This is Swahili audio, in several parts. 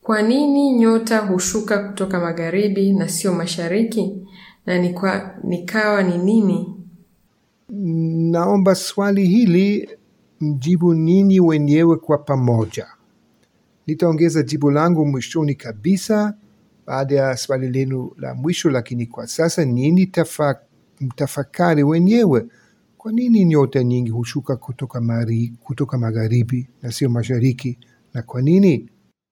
Kwa nini nyota hushuka kutoka magharibi na sio mashariki? Na nikawa ni nini? Naomba swali hili mjibu ninyi wenyewe kwa pamoja. Nitaongeza jibu langu mwishoni kabisa baada ya swali lenu la mwisho, lakini kwa sasa ninyi mtafakari wenyewe. Kwa nini nyota nyingi hushuka kutoka magharibi na sio mashariki, na kwa nini?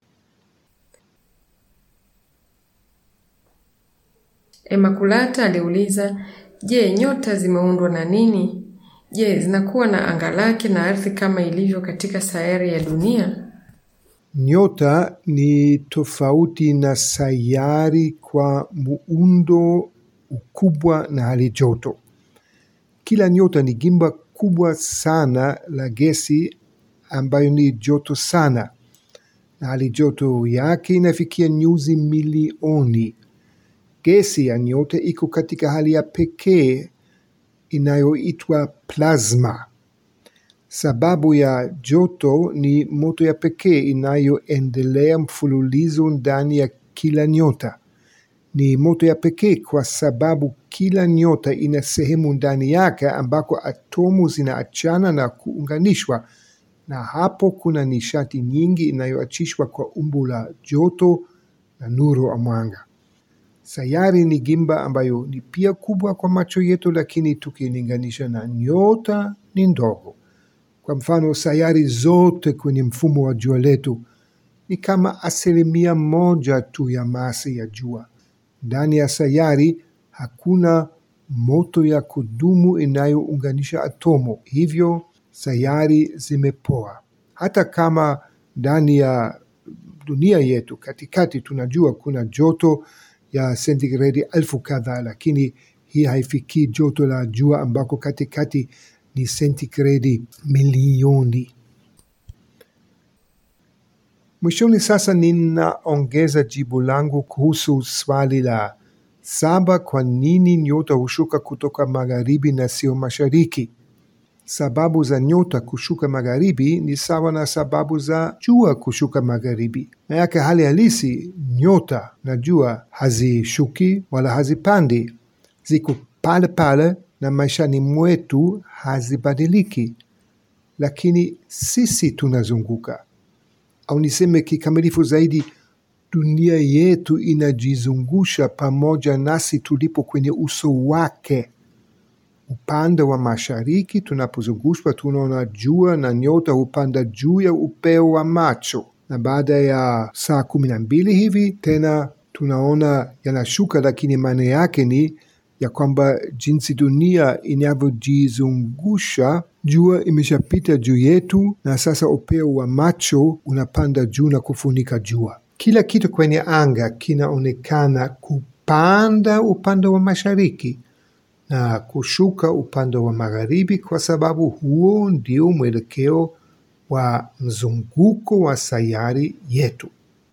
Emakulata aliuliza, je, nyota zimeundwa na nini? Je, zinakuwa na anga lake na ardhi kama ilivyo katika sayari ya dunia? Nyota ni tofauti na sayari kwa muundo, ukubwa na hali joto. Kila nyota ni gimba kubwa sana la gesi ambayo ni joto sana, na hali joto yake inafikia nyuzi milioni. Gesi ya nyota iko katika hali ya pekee inayoitwa plasma. Sababu ya joto ni moto ya pekee inayoendelea mfululizo ndani ya kila nyota. Ni moto ya pekee kwa sababu kila nyota ina sehemu ndani yake ambako atomu zinaachana na kuunganishwa, na hapo kuna nishati nyingi inayoachishwa kwa umbo la joto na nuru ya mwanga. Sayari ni gimba ambayo ni pia kubwa kwa macho yetu, lakini tukilinganisha na nyota ni ndogo. Kwa mfano, sayari zote kwenye mfumo wa jua letu ni kama 1% tu ya masa ya jua. Ndani ya sayari hakuna moto ya kudumu inayounganisha atomo, hivyo sayari zimepoa. Hata kama ndani ya dunia yetu katikati tunajua kuna joto ya sentigredi 1000 kadhaa, lakini hii haifiki joto la jua ambako katikati ni sentigredi milioni. Mwishoni sasa ninaongeza jibu langu kuhusu swali la 7, kwa nini nyota hushuka kutoka magharibi na sio mashariki. Sababu za nyota kushuka magharibi ni sawa na sababu za jua kushuka magharibi. Na yake hali halisi, nyota na jua hazishuki wala hazipandi. Ziko pale pale na maishani mwetu hazibadiliki. Lakini sisi tunazunguka. Au niseme kikamilifu zaidi, dunia yetu inajizungusha pamoja nasi tulipo kwenye uso wake. Upande wa mashariki tunapozungushwa tunaona jua na nyota hupanda juu ya upeo wa macho, na baada ya saa 12 hivi tena tunaona yanashuka, lakini maana yake ni ya kwamba jinsi dunia inavyojizungusha, jua imeshapita juu yetu na sasa upeo wa macho unapanda juu na kufunika jua. Kila kitu kwenye anga kinaonekana kupanda upande wa mashariki na kushuka upande wa magharibi, kwa sababu huo ndio mwelekeo wa mzunguko wa sayari yetu.